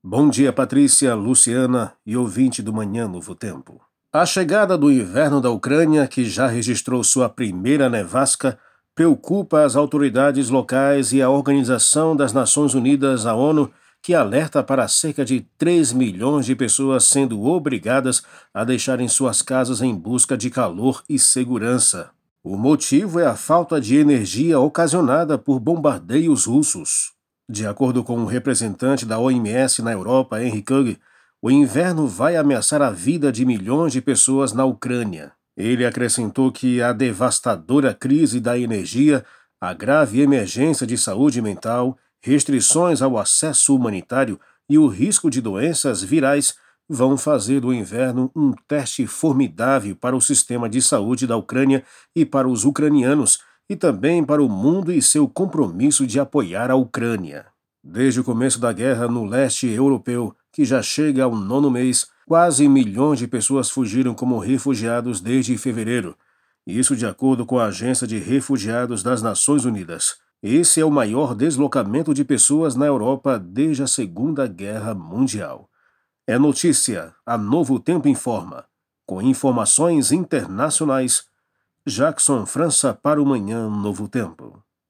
Bom dia, Patrícia, Luciana e ouvinte do Manhã Novo Tempo. A chegada do inverno da Ucrânia, que já registrou sua primeira nevasca, preocupa as autoridades locais e a Organização das Nações Unidas, a ONU, que alerta para cerca de 3 milhões de pessoas sendo obrigadas a deixarem suas casas em busca de calor e segurança. O motivo é a falta de energia ocasionada por bombardeios russos. De acordo com um representante da OMS na Europa, Henry Kug, o inverno vai ameaçar a vida de milhões de pessoas na Ucrânia. Ele acrescentou que a devastadora crise da energia, a grave emergência de saúde mental, restrições ao acesso humanitário e o risco de doenças virais vão fazer do inverno um teste formidável para o sistema de saúde da Ucrânia e para os ucranianos, e também para o mundo e seu compromisso de apoiar a Ucrânia. Desde o começo da guerra no leste europeu, que já chega ao 9º mês, quase 1 milhão de pessoas fugiram como refugiados desde fevereiro. Isso de acordo com a Agência de Refugiados das Nações Unidas. Esse é o maior deslocamento de pessoas na Europa desde a Segunda Guerra Mundial. É notícia, a Novo Tempo informa. Com informações internacionais, Jackson França para o Manhã Novo Tempo.